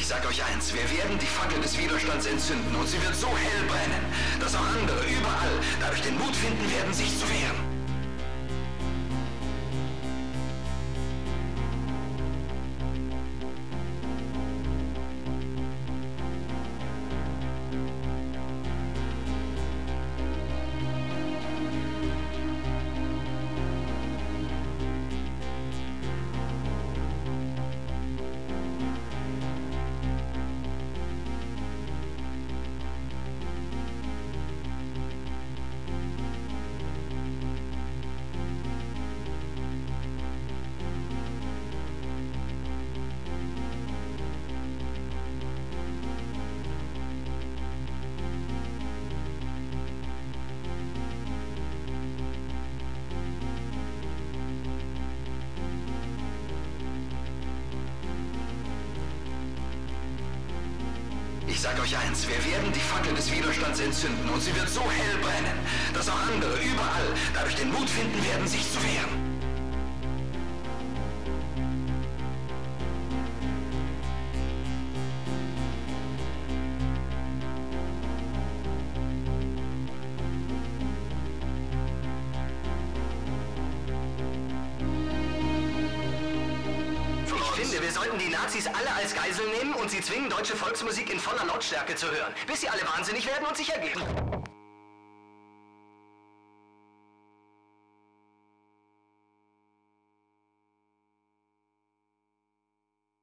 Ich sag euch eins, wir werden die Fackel des Widerstands entzünden und sie wird so hell brennen, dass auch andere überall dadurch den Mut finden werden, sich zu wehren. Ich sag euch eins, wir werden die Fackel des Widerstands entzünden und sie wird so hell brennen, dass auch andere überall dadurch den Mut finden werden, sich zu wehren. Wir sollten die Nazis alle als Geisel nehmen und sie zwingen, deutsche Volksmusik in voller Lautstärke zu hören, bis sie alle wahnsinnig werden und sich ergeben.